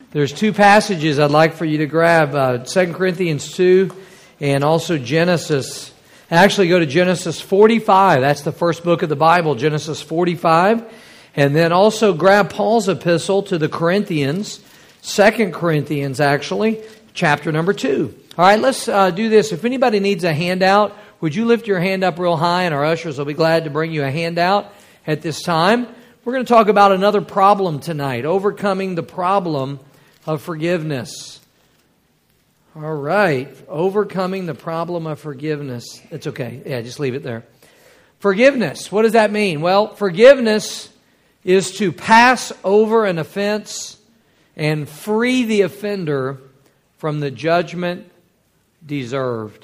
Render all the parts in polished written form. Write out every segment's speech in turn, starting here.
There's two passages I'd like for you to grab, 2 Corinthians 2 and also Genesis. Actually, go to Genesis 45. That's the first book of the Bible, Genesis 45. And then also grab Paul's epistle to the Corinthians, 2 Corinthians actually, chapter number 2. All right, let's do this. If anybody needs a handout, would you lift your hand up real high, and our ushers will be glad to bring you a handout at this time. We're going to talk about another problem tonight, overcoming the problem of forgiveness. All right, overcoming the problem of forgiveness. It's okay. Yeah, just leave it there. Forgiveness, what does that mean? Well, forgiveness is to pass over an offense and free the offender from the judgment deserved.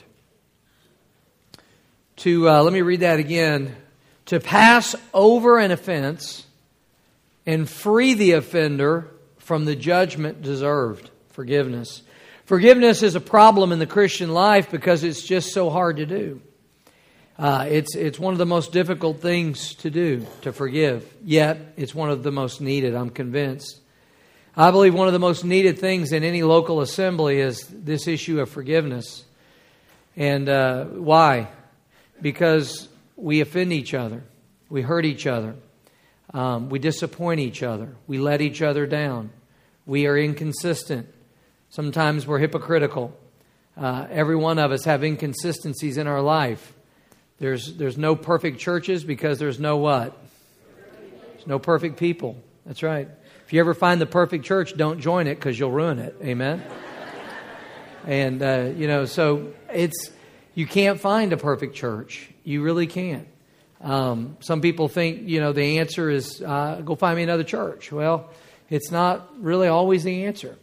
Let me read that again. To pass over an offense and free the offender from the judgment deserved. Forgiveness. Forgiveness is a problem in the Christian life because it's just so hard to do. It's one of the most difficult things to do, to forgive. Yet, it's one of the most needed, I'm convinced. I believe one of the most needed things in any local assembly is this issue of forgiveness. And why? Because we offend each other. We hurt each other. We disappoint each other. We let each other down. We are inconsistent. Sometimes we're hypocritical. Every one of us have inconsistencies in our life. There's no perfect churches because there's no what? There's no perfect people. That's right. If you ever find the perfect church, don't join it because you'll ruin it. Amen? And, so you can't find a perfect church. You really can't. Some people think, the answer is go find me another church. Well, it's not really always the answer.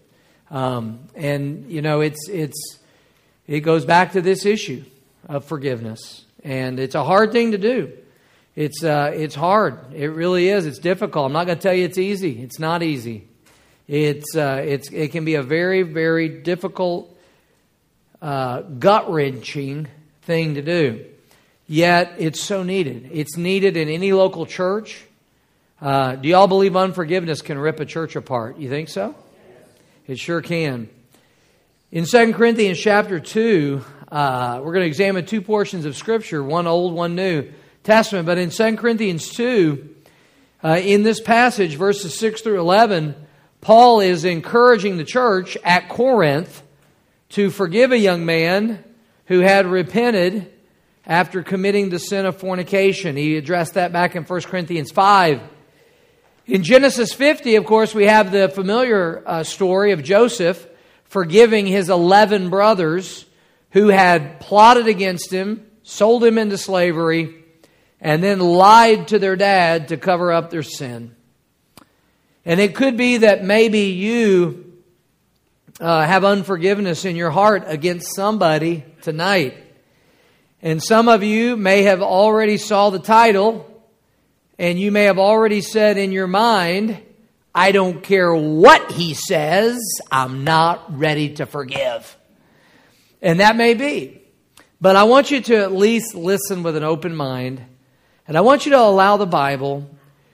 It goes back to this issue of forgiveness. And it's a hard thing to do. It's hard. It really is. It's difficult. I'm not going to tell you it's easy. It's not easy. It can be a very, very difficult, gut-wrenching thing to do. Yet, it's so needed. It's needed in any local church. Do y'all believe unforgiveness can rip a church apart? You think so? It sure can. In 2 Corinthians chapter 2, we're going to examine two portions of Scripture, one Old, one New Testament. But in 2 Corinthians 2, in this passage, verses 6 through 11, Paul is encouraging the church at Corinth to forgive a young man who had repented after committing the sin of fornication. He addressed that back in 1 Corinthians 5. In Genesis 50, of course, we have the familiar story of Joseph forgiving his 11 brothers who had plotted against him, sold him into slavery, and then lied to their dad to cover up their sin. And it could be that maybe you have unforgiveness in your heart against somebody tonight. And some of you may have already saw the title, and you may have already said in your mind, I don't care what he says, I'm not ready to forgive. And that may be. But I want you to at least listen with an open mind. And I want you to allow the Bible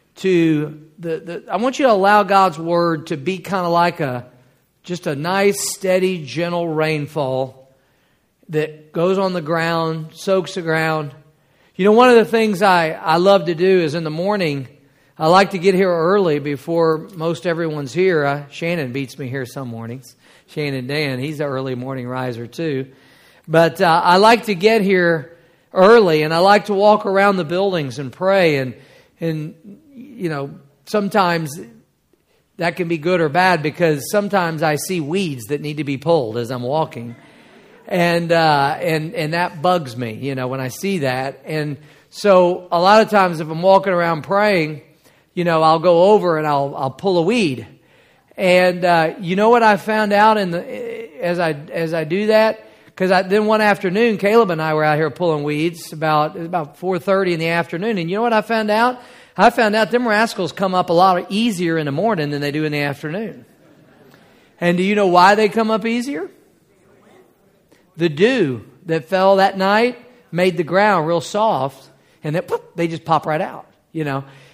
I want you to allow God's Word to be kind of like just a nice, steady, gentle rainfall that goes on the ground, soaks the ground. One of the things I love to do is in the morning, I like to get here early before most everyone's here. Shannon beats me here some mornings. Shannon Dan, he's an early morning riser too. But I like to get here early, and I like to walk around the buildings and pray. And sometimes that can be good or bad because sometimes I see weeds that need to be pulled as I'm walking. And that bugs me, when I see that. And so a lot of times if I'm walking around praying, I'll go over and I'll pull a weed. And you know what I found out as I do that? Because then one afternoon, Caleb and I were out here pulling weeds about 4:30 in the afternoon. And you know what I found out? I found out them rascals come up a lot easier in the morning than they do in the afternoon. And do you know why they come up easier? The dew that fell that night made the ground real soft, and they just pop right out,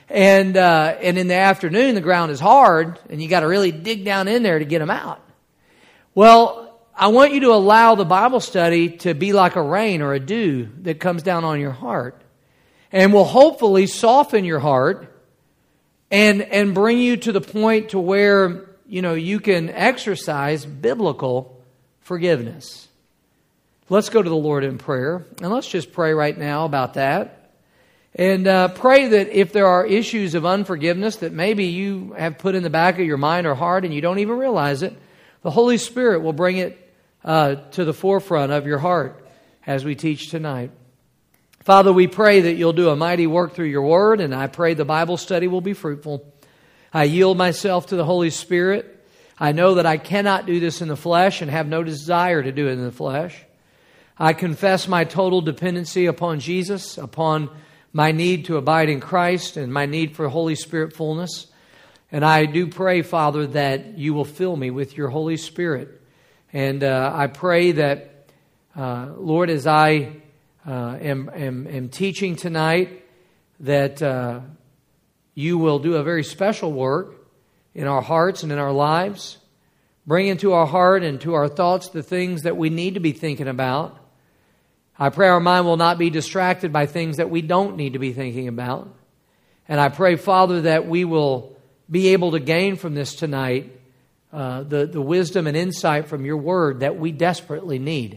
And in the afternoon, the ground is hard, and you got to really dig down in there to get them out. Well, I want you to allow the Bible study to be like a rain or a dew that comes down on your heart, and will hopefully soften your heart and bring you to the point to where, you know, you can exercise biblical forgiveness. Let's go to the Lord in prayer, and let's just pray right now about that. And pray that if there are issues of unforgiveness that maybe you have put in the back of your mind or heart and you don't even realize it, the Holy Spirit will bring it to the forefront of your heart as we teach tonight. Father, we pray that you'll do a mighty work through your word, and I pray the Bible study will be fruitful. I yield myself to the Holy Spirit. I know that I cannot do this in the flesh and have no desire to do it in the flesh. I confess my total dependency upon Jesus, upon my need to abide in Christ and my need for Holy Spirit fullness. And I do pray, Father, that you will fill me with your Holy Spirit. And I pray that, Lord, as I am teaching tonight, that you will do a very special work in our hearts and in our lives. Bring into our heart and to our thoughts the things that we need to be thinking about. I pray our mind will not be distracted by things that we don't need to be thinking about. And I pray, Father, that we will be able to gain from this tonight the wisdom and insight from your word that we desperately need.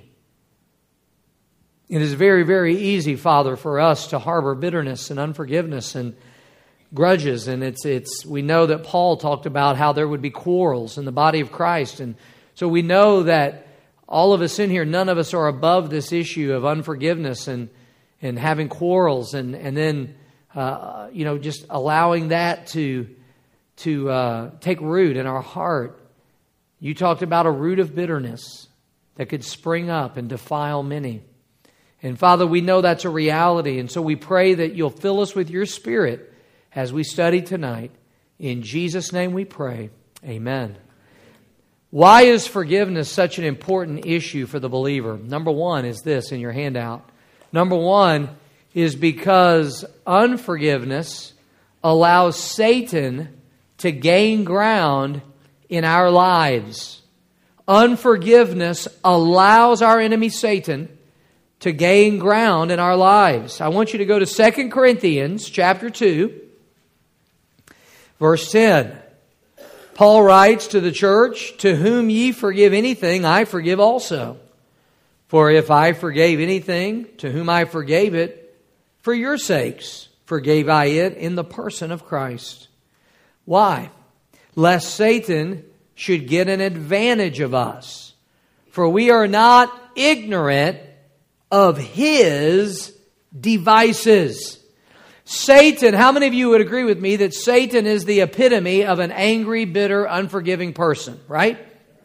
It is very, very easy, Father, for us to harbor bitterness and unforgiveness and grudges. And we know that Paul talked about how there would be quarrels in the body of Christ. And so we know that all of us in here, none of us are above this issue of unforgiveness and having quarrels and then just allowing that to take root in our heart. You talked about a root of bitterness that could spring up and defile many. And Father, we know that's a reality, and so we pray that you'll fill us with your Spirit as we study tonight. In Jesus' name we pray. Amen. Why is forgiveness such an important issue for the believer? Number one is this in your handout. Number one is because unforgiveness allows Satan to gain ground in our lives. Unforgiveness allows our enemy Satan to gain ground in our lives. I want you to go to 2 Corinthians chapter 2, verse 10. Paul writes to the church, "To whom ye forgive anything, I forgive also. For if I forgave anything, to whom I forgave it, for your sakes forgave I it in the person of Christ." Why? Lest Satan should get an advantage of us. For we are not ignorant of his devices. Satan, how many of you would agree with me that Satan is the epitome of an angry, bitter, unforgiving person, right?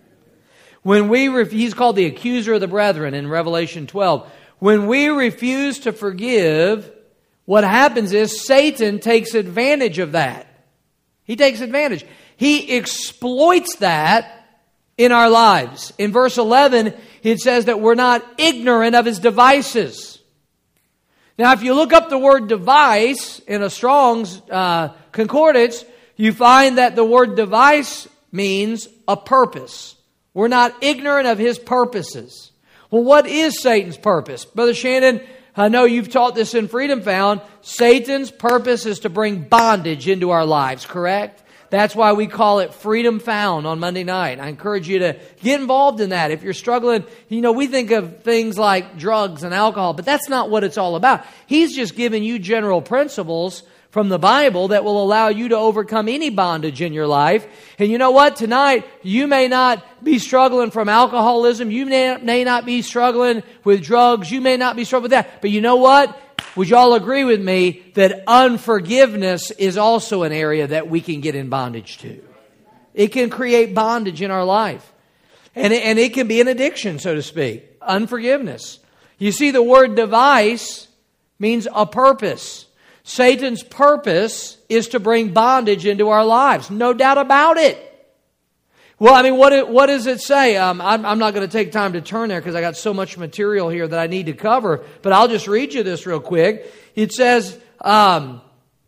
He's called the accuser of the brethren in Revelation 12. When we refuse to forgive, what happens is Satan takes advantage of that. He takes advantage. He exploits that in our lives. In verse 11, it says that we're not ignorant of his devices. Now, if you look up the word device in a Strong's concordance, you find that the word device means a purpose. We're not ignorant of his purposes. Well, what is Satan's purpose? Brother Shannon, I know you've taught this in Freedom Found. Satan's purpose is to bring bondage into our lives, correct? That's why we call it Freedom Found on Monday night. I encourage you to get involved in that. If you're struggling, we think of things like drugs and alcohol, but that's not what it's all about. He's just giving you general principles from the Bible that will allow you to overcome any bondage in your life. And you know what? Tonight, you may not be struggling from alcoholism. You may not be struggling with drugs. You may not be struggling with that. But you know what? Would you all agree with me that unforgiveness is also an area that we can get in bondage to? It can create bondage in our life. And it can be an addiction, so to speak. Unforgiveness. You see, the word device means a purpose. Satan's purpose is to bring bondage into our lives. No doubt about it. Well, I mean, what does it say? I'm not going to take time to turn there because I got so much material here that I need to cover. But I'll just read you this real quick. It says,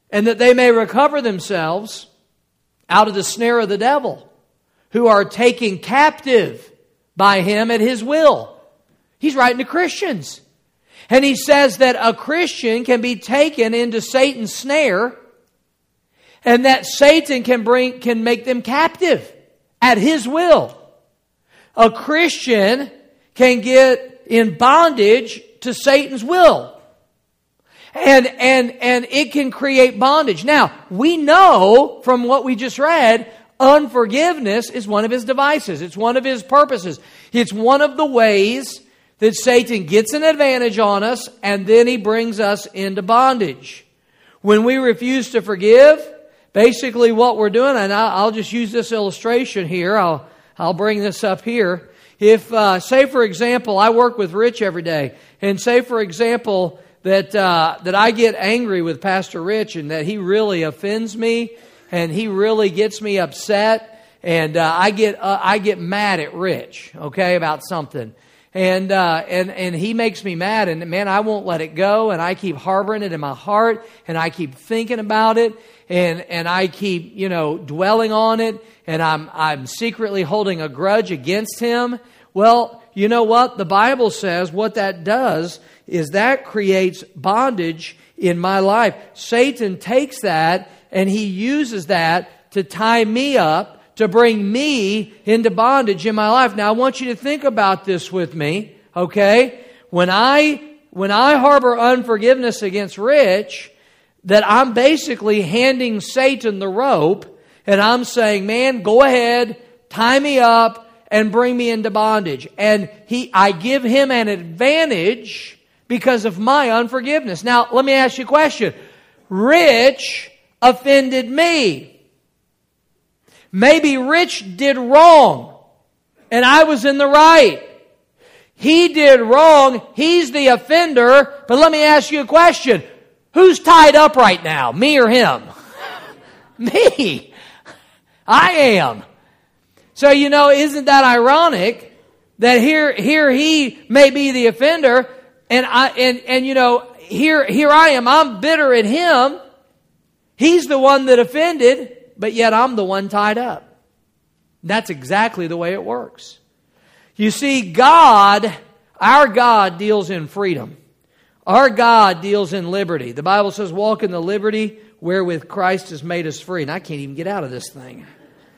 and that they may recover themselves out of the snare of the devil, who are taken captive by him at his will. He's writing to Christians. And he says that a Christian can be taken into Satan's snare, and that Satan can make them captive at his will. A Christian can get in bondage to Satan's will. And it can create bondage. Now, we know from what we just read, unforgiveness is one of his devices. It's one of his purposes. It's one of the ways that Satan gets an advantage on us, and then he brings us into bondage. When we refuse to forgive, basically what we're doing, and I'll just use this illustration here. I'll bring this up here. If, say for example, I work with Rich every day, and say for example that I get angry with Pastor Rich, and that he really offends me, and he really gets me upset, and I get mad at Rich, okay, about something. And he makes me mad, and man, I won't let it go, and I keep harboring it in my heart, and I keep thinking about it, and I keep, dwelling on it, and I'm secretly holding a grudge against him. Well, you know what? The Bible says what that does is that creates bondage in my life. Satan takes that, and he uses that to tie me up, to bring me into bondage in my life. Now, I want you to think about this with me, okay? When I harbor unforgiveness against Rich, that I'm basically handing Satan the rope, and I'm saying, man, go ahead, tie me up, and bring me into bondage. And I give him an advantage because of my unforgiveness. Now, let me ask you a question. Rich offended me. Maybe Rich did wrong, and I was in the right. He did wrong. He's the offender. But let me ask you a question. Who's tied up right now? Me or him? Me. I am. So, isn't that ironic that here he may be the offender, and here I am. I'm bitter at him. He's the one that offended. But yet I'm the one tied up. That's exactly the way it works. You see, our God deals in freedom. Our God deals in liberty. The Bible says, walk in the liberty wherewith Christ has made us free. And I can't even get out of this thing.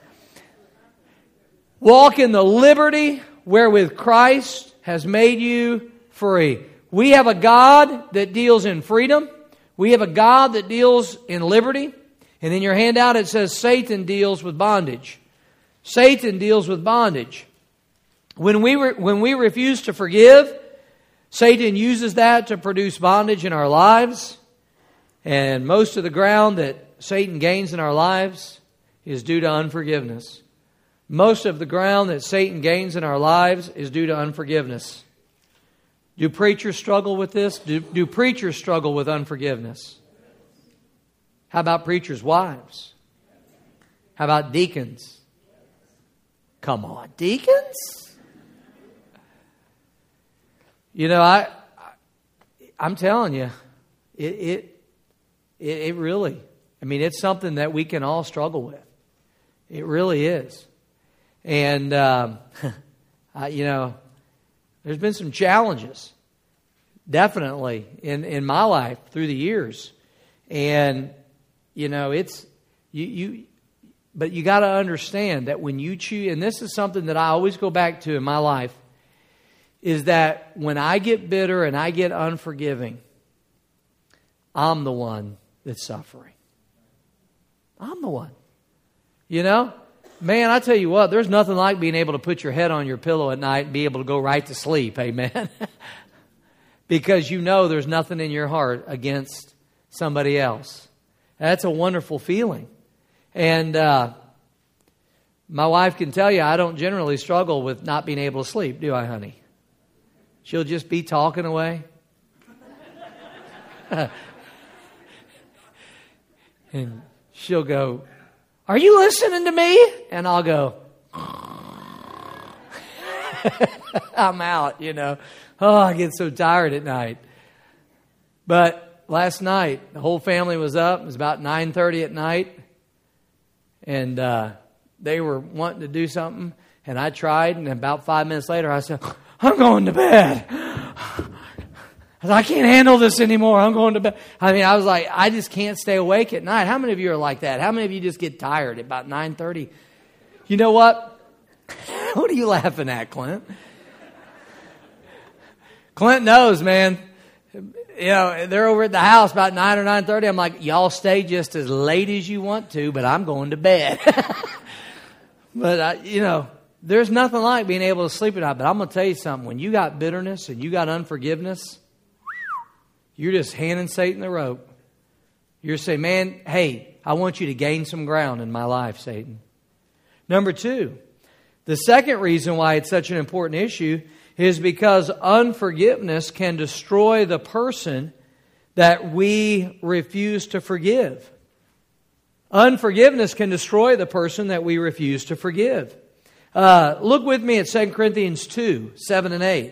Walk in the liberty wherewith Christ has made you free. We have a God that deals in freedom. We have a God that deals in liberty. And in your handout it says Satan deals with bondage. Satan deals with bondage. When we refuse to forgive, Satan uses that to produce bondage in our lives. And most of the ground that Satan gains in our lives is due to unforgiveness. Most of the ground that Satan gains in our lives is due to unforgiveness. Do preachers struggle with this? Do preachers struggle with unforgiveness? How about preachers' wives? How about deacons? Come on, deacons? I'm telling you, it really, it's something that we can all struggle with. It really is. And, there's been some challenges, definitely, in my life through the years. And, but you got to understand that when you choose, and this is something that I always go back to in my life, is that when I get bitter and I get unforgiving, I'm the one that's suffering. I'm the one. Man, I tell you what, there's nothing like being able to put your head on your pillow at night and be able to go right to sleep. Amen. Because there's nothing in your heart against somebody else. That's a wonderful feeling. And my wife can tell you I don't generally struggle with not being able to sleep, do I, honey? She'll just be talking away. And she'll go, "Are you listening to me?" And I'll go, I'm out, Oh, I get so tired at night. But last night, the whole family was up. It was about 9:30 at night. And they were wanting to do something. And I tried. And about 5 minutes later, I said, I'm going to bed. I can't handle this anymore. I'm going to bed. I mean, I was like, I just can't stay awake at night. How many of you are like that? How many of you just get tired at about 9:30? You know what? What are you laughing at, Clint? Clint knows, man. You know, they're over at the house about 9 or 9:30. I'm like, y'all stay just as late as you want to, but I'm going to bed. But, you know, there's nothing like being able to sleep at night. But I'm going to tell you something. When you got bitterness and you got unforgiveness, you're just handing Satan the rope. You're saying, man, hey, I want you to gain some ground in my life, Satan. Number two, the second reason why it's such an important issue is because unforgiveness can destroy the person that we refuse to forgive. Unforgiveness can destroy the person that we refuse to forgive. Look with me at 2 Corinthians 2, 7 and 8.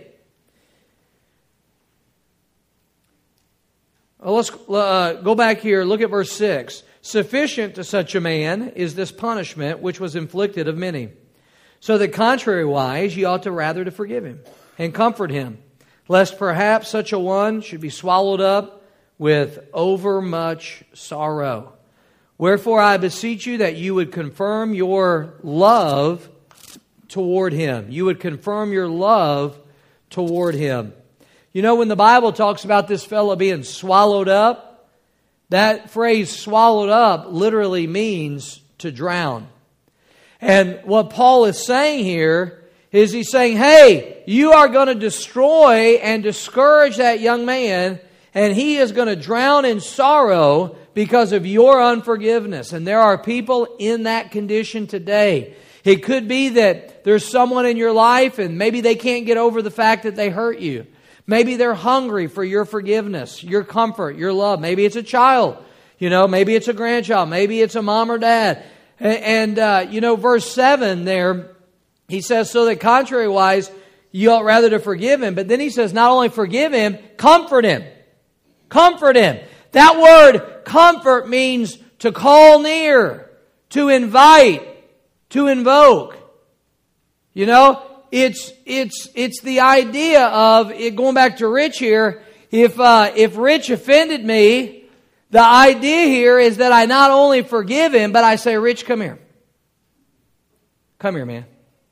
Let's go back here. Look at verse 6. Sufficient to such a man is this punishment which was inflicted of many. So that contrariwise, ye ought to rather to forgive him and comfort him, lest perhaps such a one should be swallowed up with overmuch sorrow. Wherefore I beseech you that you would confirm your love toward him. You would confirm your love toward him. You know, when the Bible talks about this fellow being swallowed up, that phrase swallowed up literally means to drown. And what Paul is saying here is he's saying, hey, you are going to destroy and discourage that young man, and he is going to drown in sorrow because of your unforgiveness. And there are people in that condition today. It could be that there's someone in your life and maybe they can't get over the fact that they hurt you. Maybe they're hungry for your forgiveness, your comfort, your love. Maybe it's a child. You know, maybe it's a grandchild. Maybe it's a mom or dad. And you know, verse 7 there, he says, so that contrariwise, you ought rather to forgive him. But then he says, not only forgive him, comfort him. Comfort him. That word comfort means to call near, to invite, to invoke. You know, it's the idea of it, going back to Rich here. If Rich offended me, the idea here is that I not only forgive him, but I say, Rich, come here. Come here, man.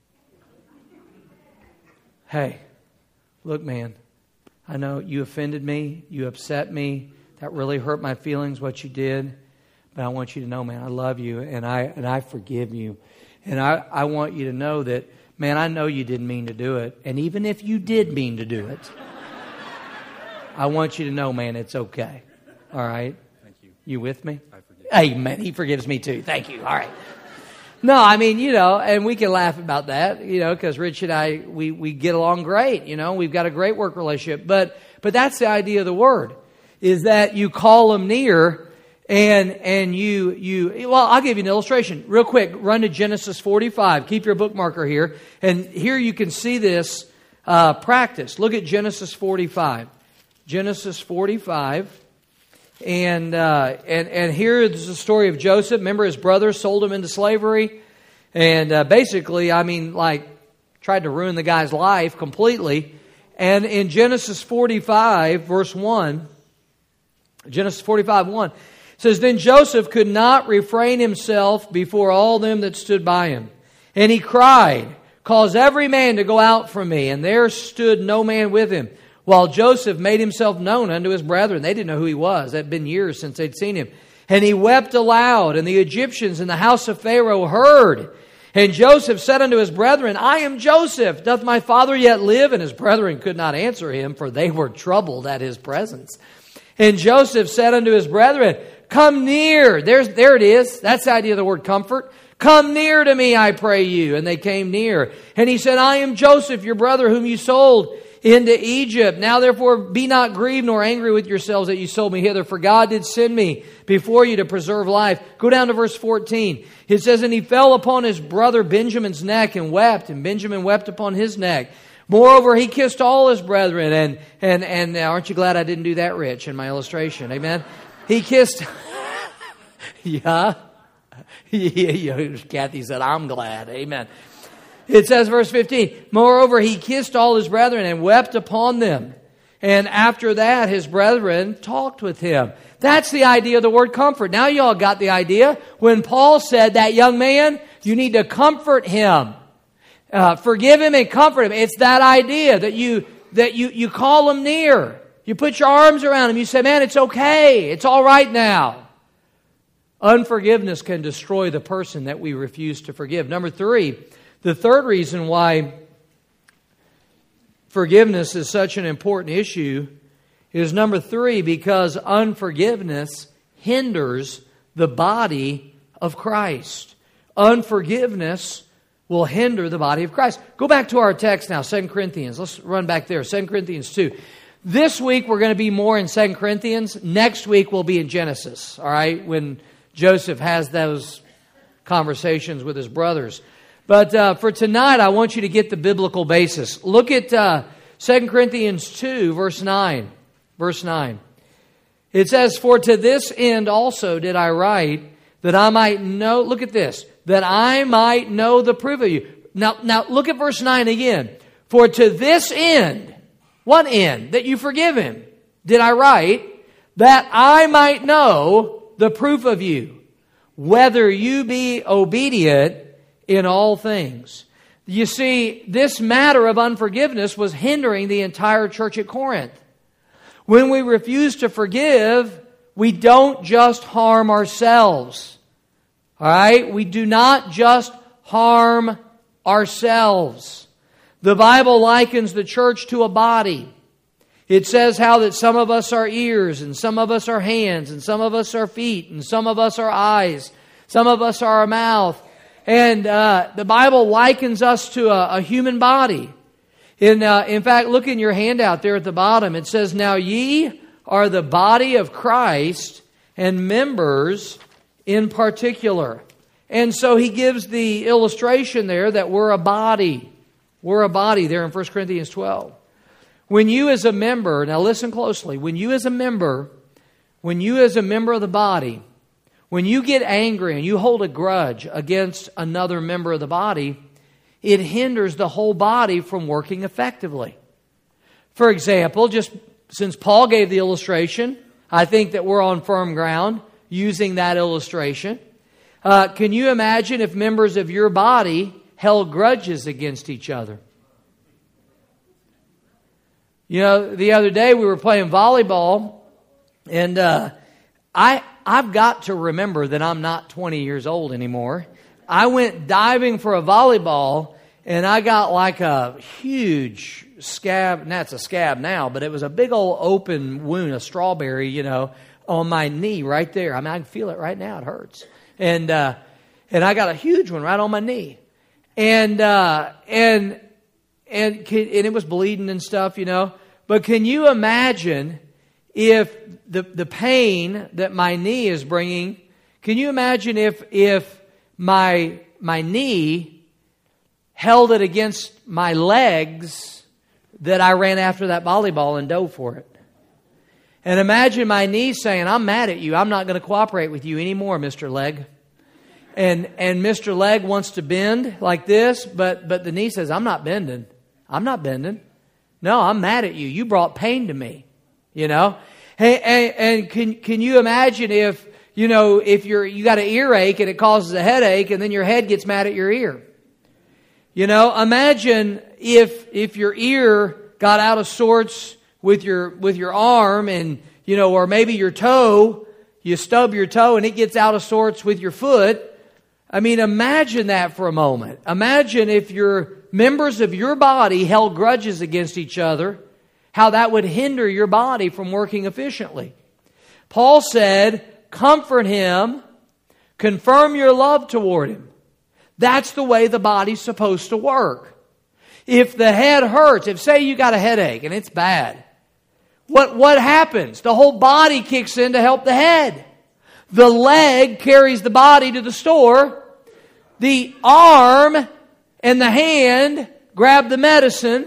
Hey, look, man, I know you offended me. You upset me. That really hurt my feelings, what you did. But I want you to know, man, I love you and I forgive you. And I want you to know that, man, I know you didn't mean to do it. And even if you did mean to do it, I want you to know, man, it's okay. All right? Thank you. You with me? I forgive. Amen. He forgives me too. Thank you. All right. No, I mean, you know, and we can laugh about that, you know, because Rich and I, we get along great, you know. We've got a great work relationship. But that's the idea of the word, is that you call them near and you well, I'll give you an illustration. Real quick, run to Genesis 45. Keep your bookmarker here. And here you can see this practice. Look at Genesis 45. Genesis 45. And here is the story of Joseph. Remember, his brothers sold him into slavery. And basically, I mean, like, tried to ruin the guy's life completely. And in Genesis 45, verse 1, Genesis 45, 1, it says, Then Joseph could not refrain himself before all them that stood by him. And he cried, Cause every man to go out from me. And there stood no man with him, while Joseph made himself known unto his brethren. They didn't know who he was. It had been years since they'd seen him. And he wept aloud, and the Egyptians in the house of Pharaoh heard. And Joseph said unto his brethren, I am Joseph. Doth my father yet live? And his brethren could not answer him, for they were troubled at his presence. And Joseph said unto his brethren, Come near. There it is. That's the idea of the word comfort. Come near to me, I pray you. And they came near. And he said, I am Joseph, your brother, whom you sold into Egypt. Now therefore be not grieved nor angry with yourselves that you sold me hither, for God did send me before you to preserve life. Go down to verse 14. It says, And he fell upon his brother Benjamin's neck and wept, and Benjamin wept upon his neck. Moreover, he kissed all his brethren. And aren't you glad I didn't do that, Rich, in my illustration? Amen? He kissed... Yeah. Kathy said, I'm glad. Amen. It says, verse 15, moreover, he kissed all his brethren and wept upon them. And after that, his brethren talked with him. That's the idea of the word comfort. Now y'all got the idea. When Paul said, that young man, you need to comfort him. Forgive him and comfort him. It's that idea that you call him near. You put your arms around him. You say, man, it's okay. It's all right now. Unforgiveness can destroy the person that we refuse to forgive. Number 3, the third reason why forgiveness is such an important issue is number 3, because unforgiveness hinders the body of Christ. Unforgiveness will hinder the body of Christ. Go back to our text now, 2 Corinthians. Let's run back there, 2 Corinthians 2. This week we're going to be more in 2 Corinthians. Next week we'll be in Genesis, all right, when Joseph has those conversations with his brothers. But for tonight, I want you to get the biblical basis. Look at 2 Corinthians 2, verse 9. Verse 9. It says, for to this end also did I write, that I might know, look at this, that I might know the proof of you. Now look at verse 9 again. For to this end, what end? That you forgive him, did I write, that I might know the proof of you, whether you be obedient in all things. You see, this matter of unforgiveness was hindering the entire church at Corinth. When we refuse to forgive, we don't just harm ourselves. All right? We do not just harm ourselves. The Bible likens the church to a body. It says how that some of us are ears, and some of us are hands, and some of us are feet, and some of us are eyes, some of us are a mouth. And the Bible likens us to a human body. In fact, look in your handout there at the bottom. It says, now ye are the body of Christ, and members in particular. And so he gives the illustration there that we're a body. We're a body there in 1 Corinthians 12. When you as a member, now listen closely, when you as a member of the body, when you get angry and you hold a grudge against another member of the body, it hinders the whole body from working effectively. For example, just since Paul gave the illustration, I think that we're on firm ground using that illustration. Can you imagine if members of your body held grudges against each other? You know, the other day we were playing volleyball, and I've got to remember that I'm not 20 years old anymore. I went diving for a volleyball, and I got like a huge scab. That's a scab now, but it was a big old open wound, a strawberry, on my knee right there. I mean, I can feel it right now. It hurts. And I got a huge one right on my knee. And it was bleeding and stuff, But can you imagine if the pain that my knee is bringing? Can you imagine if my knee held it against my legs that I ran after that volleyball and dove for it? And imagine my knee saying, "I'm mad at you. I'm not going to cooperate with you anymore, Mr. Leg." And Mr. Leg wants to bend like this, but the knee says, "I'm not bending. I'm not bending. No, I'm mad at you. You brought pain to me." Hey, and can you imagine if you got an earache and it causes a headache, and then your head gets mad at your ear? Imagine if your ear got out of sorts with your arm, and or maybe your toe, you stub your toe and it gets out of sorts with your foot. I mean, imagine that for a moment. Imagine if your members of your body held grudges against each other, how that would hinder your body from working efficiently. Paul said, comfort him, confirm your love toward him. That's the way the body's supposed to work. If the head hurts, if say you got a headache and it's bad, what happens? The whole body kicks in to help the head. The leg carries the body to the store. The arm and the hand grab the medicine.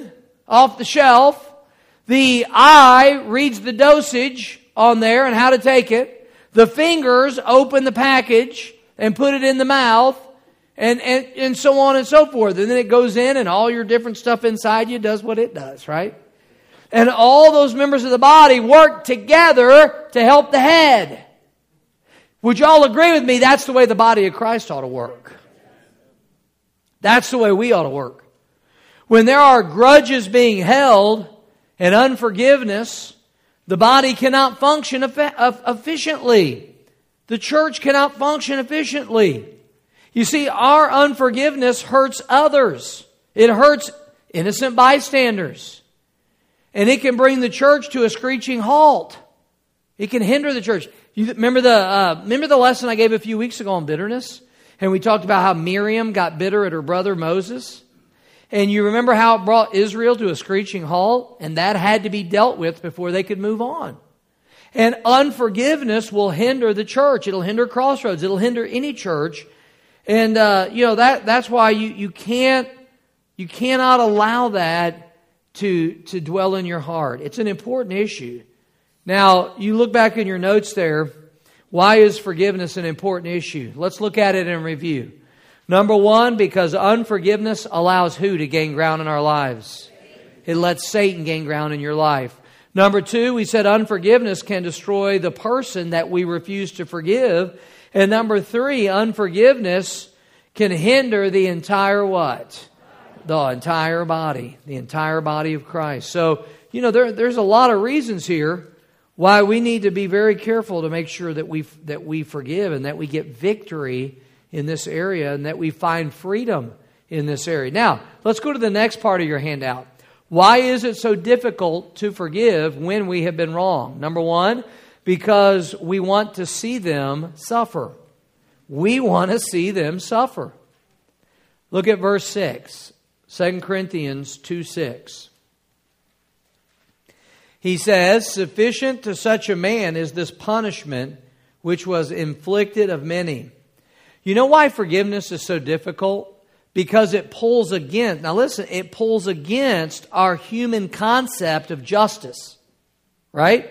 off the shelf. The eye reads the dosage on there and how to take it. The fingers open the package and put it in the mouth, and so on and so forth. And then it goes in, and all your different stuff inside you does what it does, right? And all those members of the body work together to help the head. Would you all agree with me? That's the way the body of Christ ought to work. That's the way we ought to work. When there are grudges being held and unforgiveness, the body cannot function efficiently. The church cannot function efficiently. You see, our unforgiveness hurts others. It hurts innocent bystanders. And it can bring the church to a screeching halt. It can hinder the church. You remember the lesson I gave a few weeks ago on bitterness? And we talked about how Miriam got bitter at her brother Moses. And you remember how it brought Israel to a screeching halt? And that had to be dealt with before they could move on. And unforgiveness will hinder the church. It'll hinder Crossroads. It'll hinder any church. And that's why you cannot allow that to dwell in your heart. It's an important issue. Now, you look back in your notes there. Why is forgiveness an important issue? Let's look at it in review. Number one, because unforgiveness allows who to gain ground in our lives? It lets Satan gain ground in your life. Number two, we said unforgiveness can destroy the person that we refuse to forgive. And number three, unforgiveness can hinder the entire what? The entire body. The entire body of Christ. So, there's a lot of reasons here why we need to be very careful to make sure that we forgive and that we get victory in this area and that we find freedom in this area. Now, let's go to the next part of your handout. Why is it so difficult to forgive when we have been wrong? Number one, because we want to see them suffer. We want to see them suffer. Look at verse 6, 2 Corinthians 2:6. He says, "Sufficient to such a man is this punishment which was inflicted of many." You know why forgiveness is so difficult? Because it pulls against, now listen, it pulls against our human concept of justice. Right?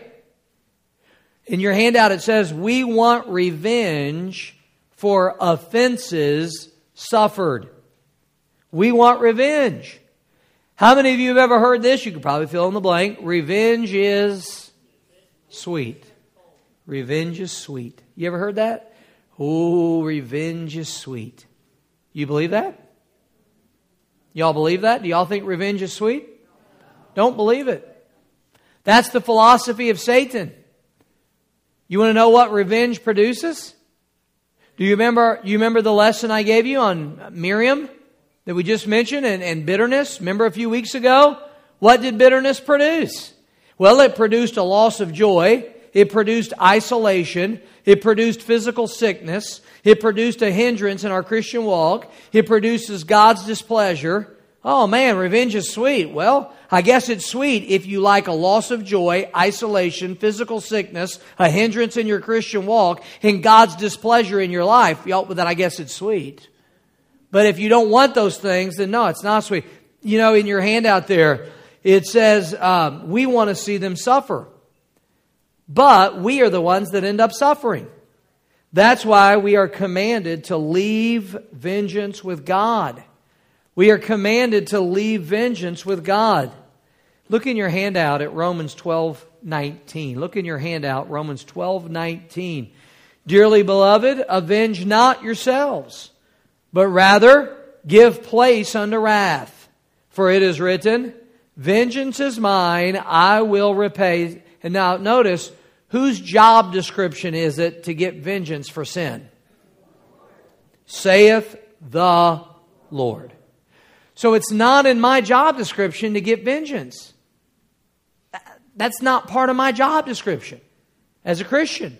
In your handout it says, we want revenge for offenses suffered. We want revenge. How many of you have ever heard this? You could probably fill in the blank. Revenge is sweet. Revenge is sweet. You ever heard that? Oh, revenge is sweet. You believe that? Y'all believe that? Do y'all think revenge is sweet? Don't believe it. That's the philosophy of Satan. You want to know what revenge produces? Do you remember the lesson I gave you on Miriam that we just mentioned and bitterness? Remember a few weeks ago? What did bitterness produce? Well, it produced a loss of joy. It produced isolation. It produced physical sickness. It produced a hindrance in our Christian walk. It produces God's displeasure. Oh man, revenge is sweet. Well, I guess it's sweet if you like a loss of joy, isolation, physical sickness, a hindrance in your Christian walk, and God's displeasure in your life. Then I guess it's sweet. But if you don't want those things, then no, it's not sweet. In your handout there, it says we want to see them suffer. But we are the ones that end up suffering. That's why we are commanded to leave vengeance with God. We are commanded to leave vengeance with God. Look in your handout at Romans 12:19. Look in your handout, Romans 12:19. Dearly beloved, avenge not yourselves, but rather give place unto wrath. For it is written, vengeance is mine, I will repay. And now notice, whose job description is it to get vengeance for sin? Saith the Lord. So it's not in my job description to get vengeance. That's not part of my job description as a Christian.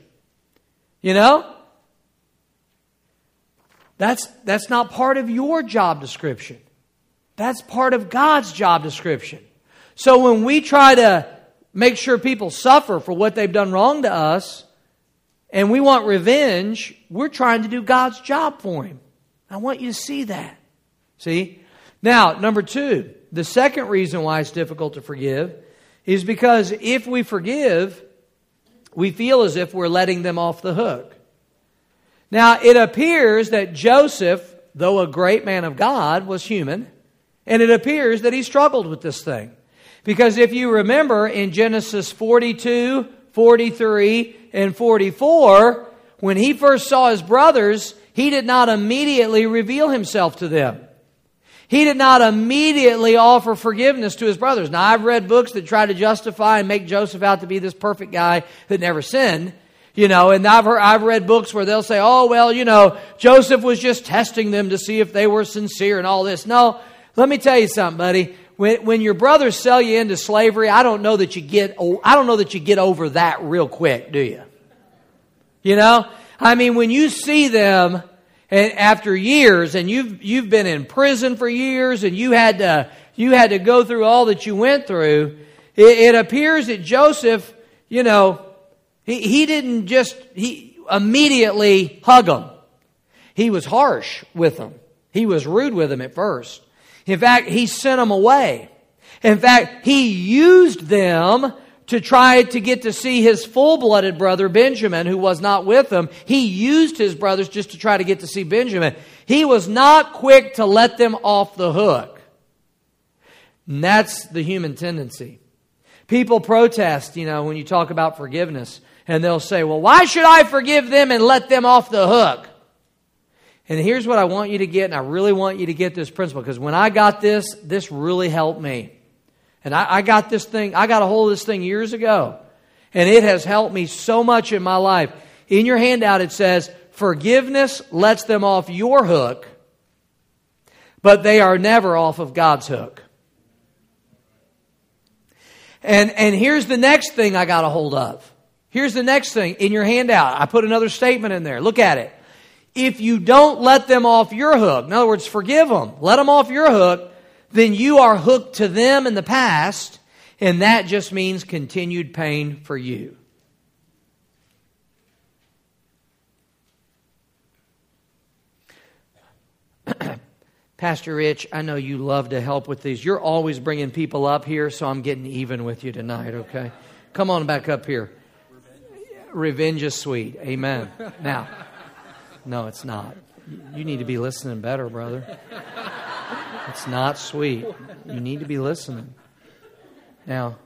That's not part of your job description. That's part of God's job description. So when we try to make sure people suffer for what they've done wrong to us, and we want revenge, we're trying to do God's job for Him. I want you to see that. See? Now, number two, The second reason why it's difficult to forgive is because if we forgive, we feel as if we're letting them off the hook. Now, it appears that Joseph, though a great man of God, was human, and it appears that he struggled with this thing. Because if you remember in Genesis 42, 43, and 44, when he first saw his brothers, he did not immediately reveal himself to them. He did not immediately offer forgiveness to his brothers. Now, I've read books that try to justify and make Joseph out to be this perfect guy that never sinned. And I've read books where they'll say, oh, well, Joseph was just testing them to see if they were sincere and all this. No, let me tell you something, buddy. When your brothers sell you into slavery, I don't know that you get over that real quick, do you? When you see them and after years, and you've been in prison for years, and you had to go through all that you went through, it appears that Joseph, he didn't just immediately hug them. He was harsh with them. He was rude with them at first. In fact, he sent them away. In fact, he used them to try to get to see his full-blooded brother Benjamin, who was not with him. He used his brothers just to try to get to see Benjamin. He was not quick to let them off the hook. And that's the human tendency. People protest, when you talk about forgiveness. And they'll say, well, why should I forgive them and let them off the hook? And here's what I want you to get, and I really want you to get this principle, because when I got this really helped me. And I got a hold of this thing years ago. And it has helped me so much in my life. In your handout it says, forgiveness lets them off your hook, but they are never off of God's hook. And here's the next thing I got a hold of. Here's the next thing in your handout. I put another statement in there. Look at it. If you don't let them off your hook, in other words, forgive them, let them off your hook, then you are hooked to them in the past, and that just means continued pain for you. Pastor Rich, I know you love to help with these. You're always bringing people up here, so I'm getting even with you tonight, okay? Come on back up here. Revenge is sweet. Amen. Now, no, it's not. You need to be listening better, brother. It's not sweet. You need to be listening. Now,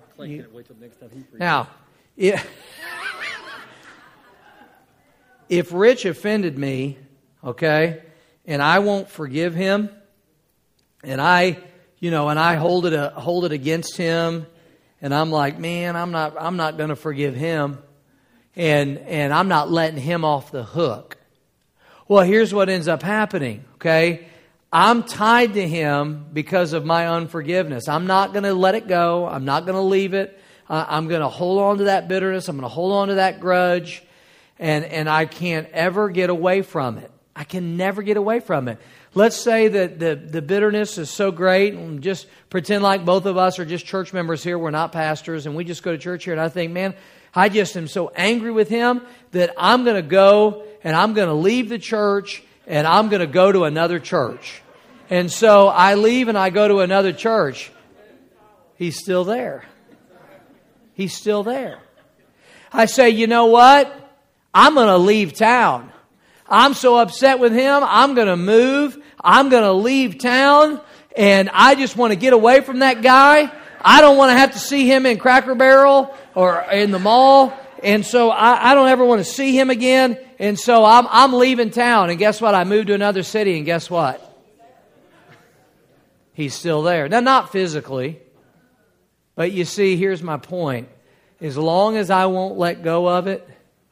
if Rich offended me, okay, and I won't forgive him, and I hold it against him, and I'm like, man, I'm not going to forgive him, and I'm not letting him off the hook. Well, here's what ends up happening, okay? I'm tied to him because of my unforgiveness. I'm not going to let it go. I'm not going to leave it. I'm going to hold on to that bitterness. I'm going to hold on to that grudge. And I can't ever get away from it. I can never get away from it. Let's say that the bitterness is so great, and just pretend like both of us are just church members here. We're not pastors, and we just go to church here. And I think, man, I just am so angry with him that I'm going to go and I'm going to leave the church and I'm going to go to another church. And so I leave and I go to another church. He's still there. He's still there. I say, you know what? I'm going to leave town. I'm so upset with him. I'm going to move. I'm going to leave town. And I just want to get away from that guy. I don't want to have to see him in Cracker Barrel or in the mall. And so I don't ever want to see him again. And so I'm leaving town. And guess what? I moved to another city. And guess what? He's still there. Now, not physically. But you see, here's my point. As long as I won't let go of it,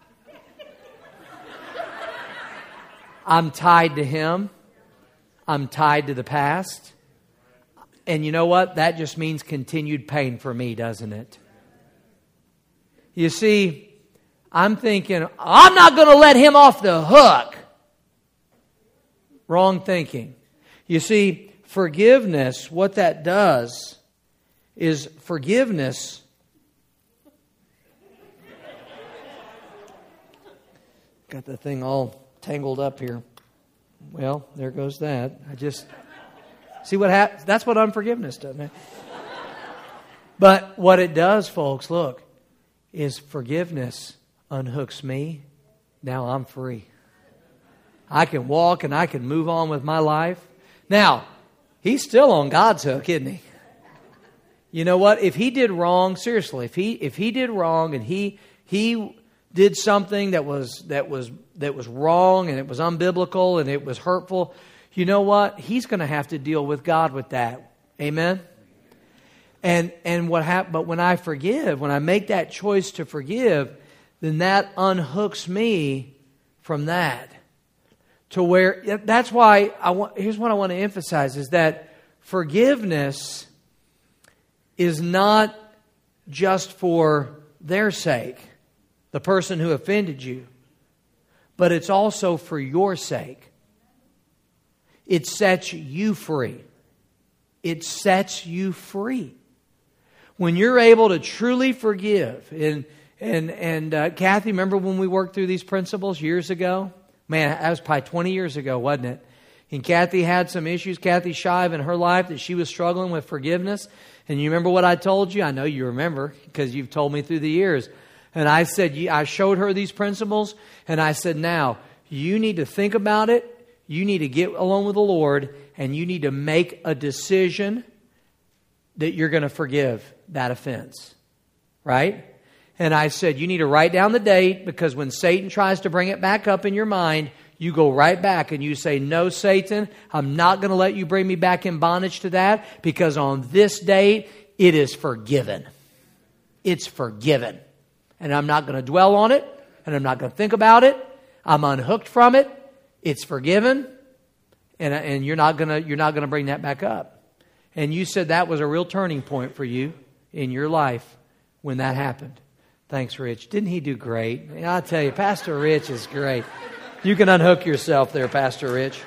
I'm tied to him. I'm tied to the past. And you know what? That just means continued pain for me, doesn't it? You see, I'm thinking, I'm not going to let him off the hook. Wrong thinking. You see, forgiveness, what that does is forgiveness. Got the thing all tangled up here. Well, there goes that. See what happens? That's what unforgiveness does, man. But what it does, folks, look, is forgiveness unhooks me. Now I'm free. I can walk and I can move on with my life. Now, he's still on God's hook, isn't he? You know what? If he did wrong, seriously, if he did wrong and he did something that was wrong and it was unbiblical and it was hurtful, you know what? He's going to have to deal with God with that. Amen. And what happened? But when I forgive, when I make that choice to forgive, then that unhooks me from that. To where, that's why here's what I want to emphasize, is that forgiveness is not just for their sake, the person who offended you, but it's also for your sake. It sets you free. It sets you free. When you're able to truly forgive, and Kathy, remember when we worked through these principles years ago? Man, that was probably 20 years ago, wasn't it? And Kathy had some issues, Kathy Shive, in her life that she was struggling with forgiveness. And you remember what I told you? I know you remember because you've told me through the years. And I said, I showed her these principles. And I said, now, you need to think about it. You need to get along with the Lord. And you need to make a decision that you're going to forgive that offense. Right? And I said, you need to write down the date, because when Satan tries to bring it back up in your mind, you go right back and you say, no, Satan, I'm not going to let you bring me back in bondage to that, because on this date, it is forgiven. It's forgiven. And I'm not going to dwell on it, and I'm not going to think about it. I'm unhooked from it. It's forgiven. And you're not going to bring that back up. And you said that was a real turning point for you in your life when that happened. Thanks, Rich. Didn't he do great? I'll tell you, Pastor Rich is great. You can unhook yourself there, Pastor Rich.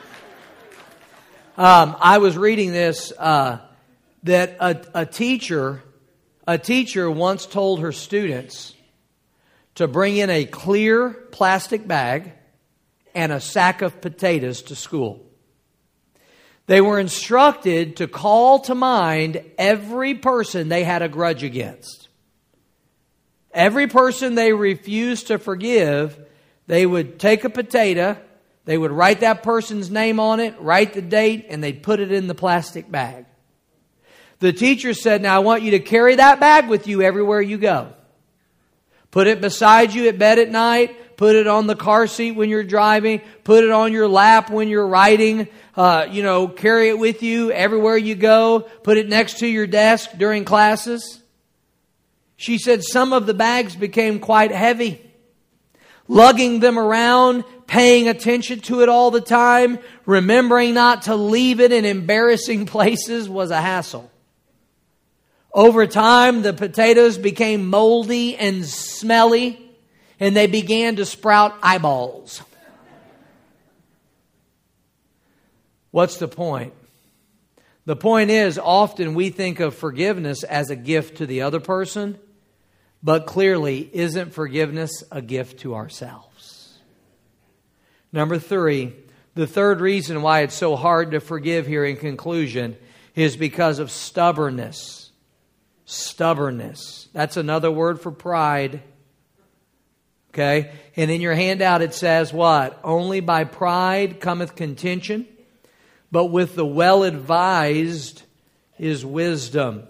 I was reading this, that a teacher once told her students to bring in a clear plastic bag and a sack of potatoes to school. They were instructed to call to mind every person they had a grudge against. Every person they refused to forgive, they would take a potato, they would write that person's name on it, write the date, and they'd put it in the plastic bag. The teacher said, now I want you to carry that bag with you everywhere you go. Put it beside you at bed at night, put it on the car seat when you're driving, put it on your lap when you're riding, carry it with you everywhere you go, put it next to your desk during classes. She said some of the bags became quite heavy. Lugging them around, paying attention to it all the time, remembering not to leave it in embarrassing places was a hassle. Over time, the potatoes became moldy and smelly, and they began to sprout eyeballs. What's the point? The point is, often we think of forgiveness as a gift to the other person, but clearly, isn't forgiveness a gift to ourselves? Number 3, the third reason why it's so hard to forgive here in conclusion is because of stubbornness. Stubbornness. That's another word for pride. Okay? And in your handout it says what? Only by pride cometh contention, but with the well-advised is wisdom.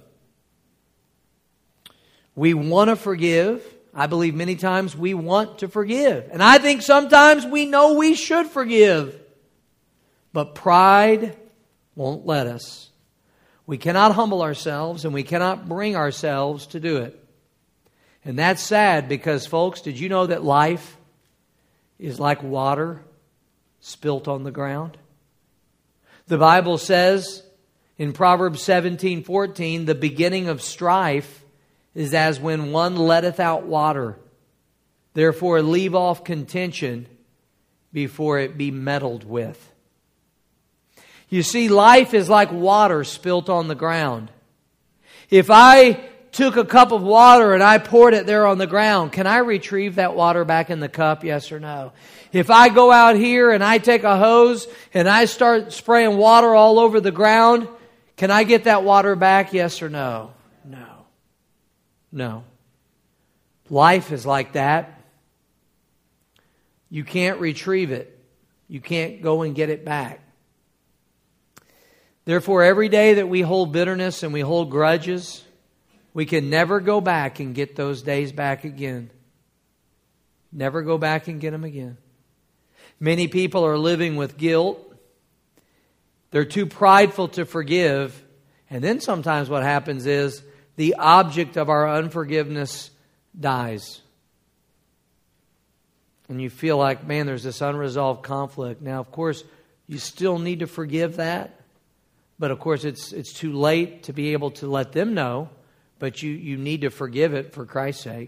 We want to forgive. I believe many times we want to forgive. And I think sometimes we know we should forgive. But pride won't let us. We cannot humble ourselves and we cannot bring ourselves to do it. And that's sad because, folks, did you know that life is like water spilt on the ground? The Bible says in Proverbs 17:14, the beginning of strife is as when one letteth out water. Therefore leave off contention before it be meddled with. You see, life is like water spilt on the ground. If I took a cup of water and I poured it there on the ground, can I retrieve that water back in the cup? Yes or no? If I go out here and I take a hose and I start spraying water all over the ground, Can I get that water back? Yes or no? No. No. Life is like that. You can't retrieve it. You can't go and get it back. Therefore, every day that we hold bitterness and we hold grudges, we can never go back and get those days back again. Never go back and get them again. Many people are living with guilt. They're too prideful to forgive. And then sometimes what happens is the object of our unforgiveness dies. And you feel like, man, there's this unresolved conflict. Now, of course, you still need to forgive that. But of course, it's too late to be able to let them know. But you need to forgive it for Christ's sake.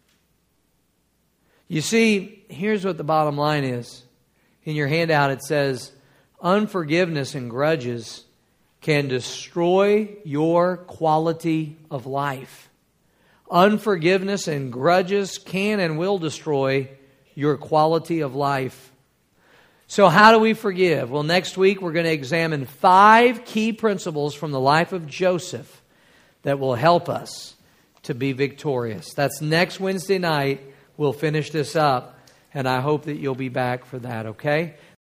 You see, here's what the bottom line is. In your handout it says, unforgiveness and grudges can destroy your quality of life. Unforgiveness and grudges can and will destroy your quality of life. So how do we forgive? Well, next week we're going to examine 5 key principles from the life of Joseph that will help us to be victorious. That's next Wednesday night. We'll finish this up, and I hope that you'll be back for that, okay?